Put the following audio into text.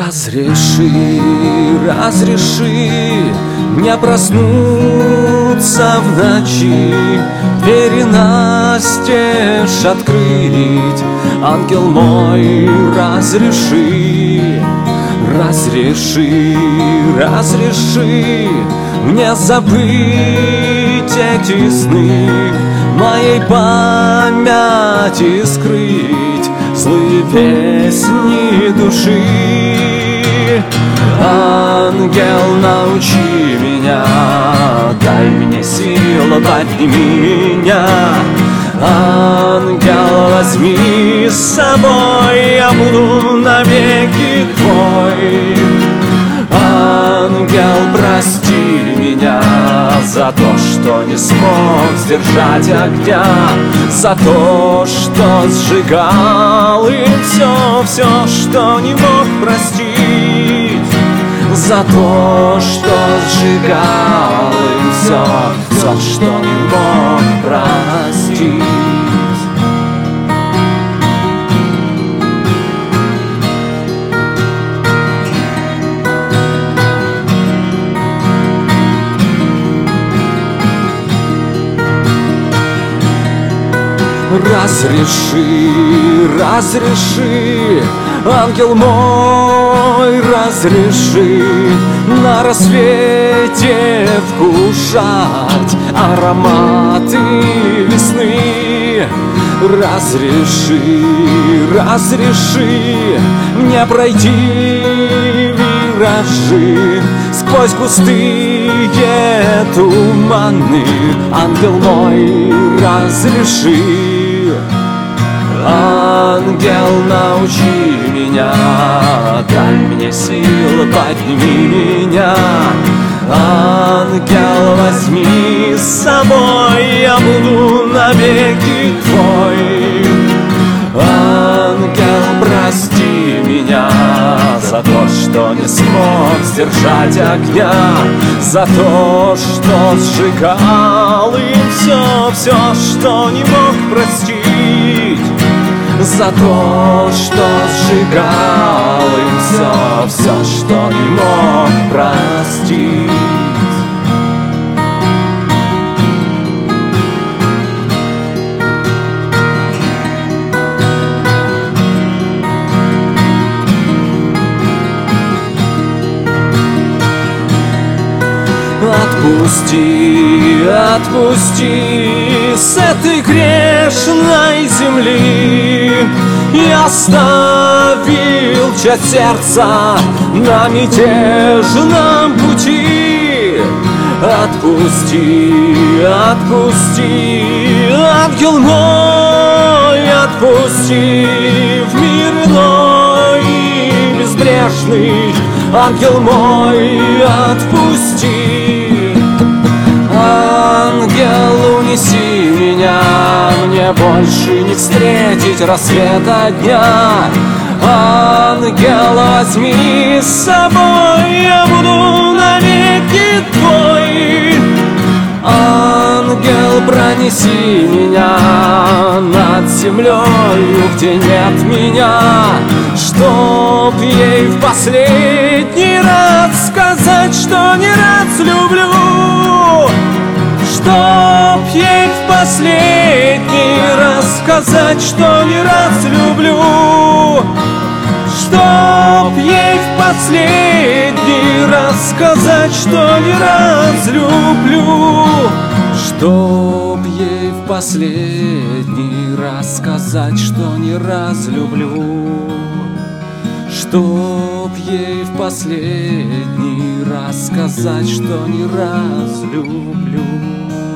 Разреши, разреши мне проснуться в ночи, двери настежь открыть. Ангел мой, разреши, разреши, разреши мне забыть эти сны, моей памяти скрыть злые песни души. Ангел, научи меня, дай мне силу, подними меня. Ангел, возьми с собой, я буду навеки твой. Ангел, прости меня за то, что не смог сдержать огня, за то, что сжигал им все, что не мог простить, за то, что сжигал им все, что не мог простить. Разреши, разреши, ангел мой, разреши на рассвете вкушать ароматы весны. Разреши, разреши мне пройти виражи сквозь густые туманы. Ангел мой, разреши. Ангел, научи меня, дай мне силы, подними меня. Ангел, возьми с собой, я буду навеки твой. Ангел, прости меня за то, что не смог сдержать огня, за то, что сжигал им все, что не мог простить, за то, что сжигал им все, что не мог простить. Отпусти, отпусти с этой грешной земли. Я оставил часть сердца на мятежном пути. Отпусти, отпусти, ангел мой, отпусти в мир иной и безбрежный. Ангел мой, отпусти. Ангел, унеси меня, мне больше не встретить рассвета дня. Ангел, возьми с собой, я буду навеки твой. Ангел, пронеси меня над землею, где нет меня, чтоб ей в последний раз сказать, что не раз люблю. Чтоб ей в последний раз сказать, что не раз люблю. Чтоб ей в последний раз сказать, что не раз люблю. Чтоб ей в последний раз сказать, что не раз люблю. Чтоб ей в последний раз сказать, что не раз люблю.